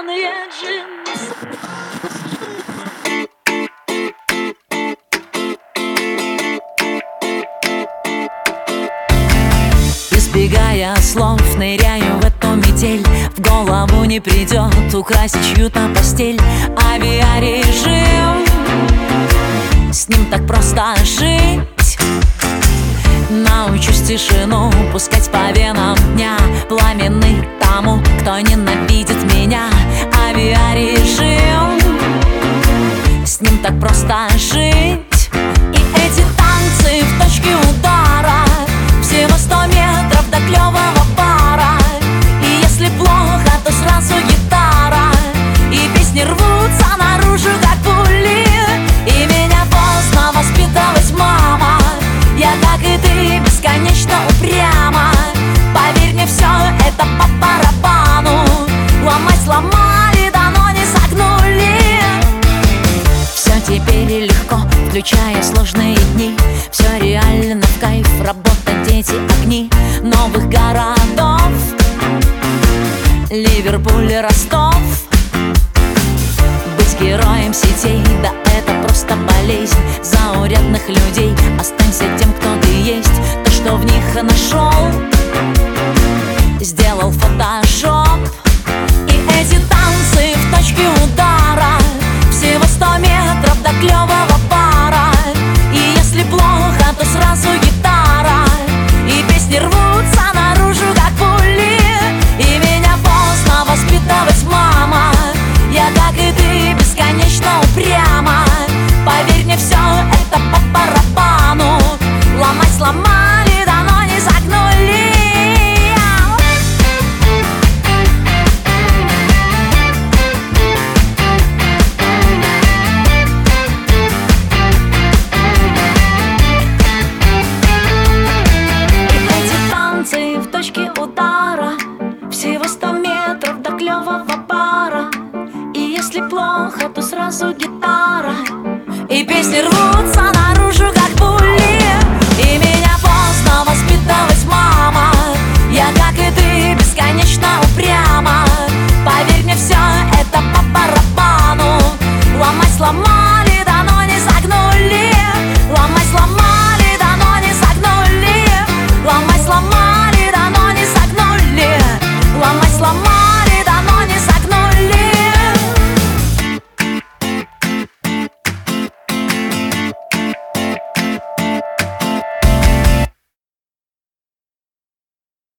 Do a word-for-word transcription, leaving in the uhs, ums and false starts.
рваные джинсы. Избегая слов, ныряю в эту метель. В голову не придет украсить чью-то постель. Авиарежим, с ним так просто жить. Научусь тишину пускать по венам дня. Пламенный тому, кто ненавидит меня. Авиарежим, с ним так просто жить. И эти танцы в точке удара, всего сто метров до клёвого пара. И если плохо, то сразу гитара, и песни рвутся наружу, как пули. И меня поздно воспиталась мама. Я, как и ты, бесконечно упряма. Поверь мне, все это по барабану. Ломать сломали, да но не согнули. Все теперь легко, включая сложные дни. Все реально в кайф, работа, дети, огни новых городов. Ливерпуль, Ростов. Быть героем сетей, да это просто болезнь заурядных людей. Останься тем, кто ты есть. То, что в них нашел, сделал фотошоп. И эти танцы в точке удара, всего сто метров до клёвого пара. И если плохо, то сразу гитара, и песни рвутся наружу, как пули. И меня поздно воспиталась мама. Я, как и ты, бесконечно упряма. Поверь мне, все это по барабану. Ломать сломали, да но не загнули. И эти танцы в точке удара, всего сто метров до клёвого пара. И если плохо, то сразу гитара, и песни рвут.